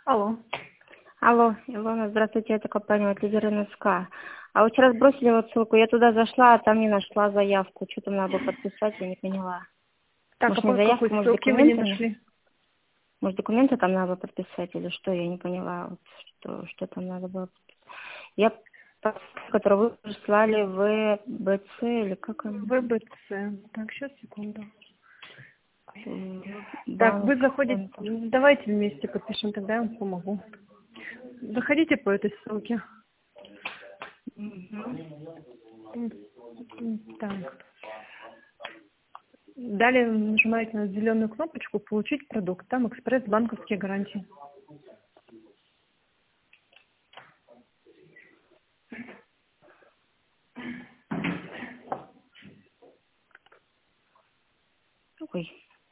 Алло. Алло, Илона, здравствуйте, это компания от Лидер НСК. А вы вчера сбросили вот ссылку, я туда зашла, а там не нашла заявку. Что там надо было подписать, я не поняла. Так, а Может, не по заявку, какой может, ссылке вы не документы? нашли? Может, документы там надо подписать или что, я не поняла, вот, что там надо было подписать. Я, которую вы прислали в БЦ или как он? ВБЦ. Так, сейчас, секунду. Так, Банк вы заходите... центр. Давайте вместе подпишем, тогда я вам помогу. Заходите по этой ссылке. Так. Далее нажимаете на зеленую кнопочку «Получить продукт». Там экспресс-банковские гарантии. Ой.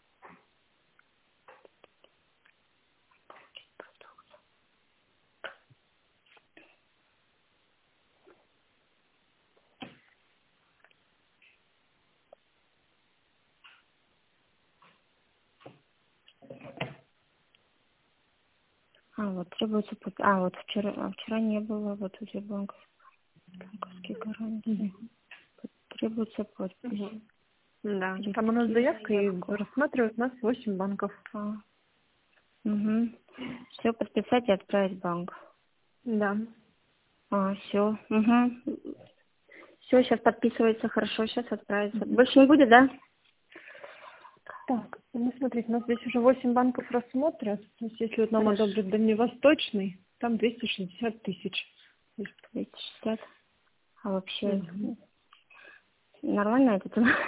Вот требуется вот вчера не было, вот у тебя банковские гарантии. Требуется подпись. Да, там у нас заявка, и Заявку. рассматривают нас 8 банков. Все, подписать и отправить в банк. Да. Все. Все, сейчас подписывается, хорошо, сейчас отправится. Больше не будет, да? Так, ну смотрите, у нас здесь уже 8 банков рассмотрят. То есть если вот нам Хорошо. одобрят Дальневосточный, там 260 тысяч. 260. А вообще Мгм. нормально это?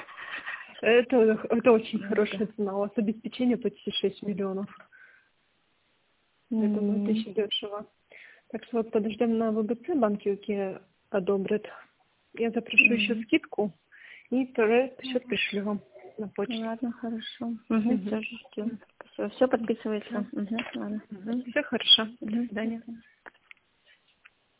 Это очень хорошая цена. У вас обеспечение почти 6 миллионов. Поэтому это еще дешево. Так что вот подождем на ВБЦ, банки какие одобрят. Я запрошу еще скидку и второй счет пришлю вам на почту. Ладно, хорошо. Мгм. Тоже ждем. Все подписывается. Ладно. Все хорошо. До До свидания. свидания.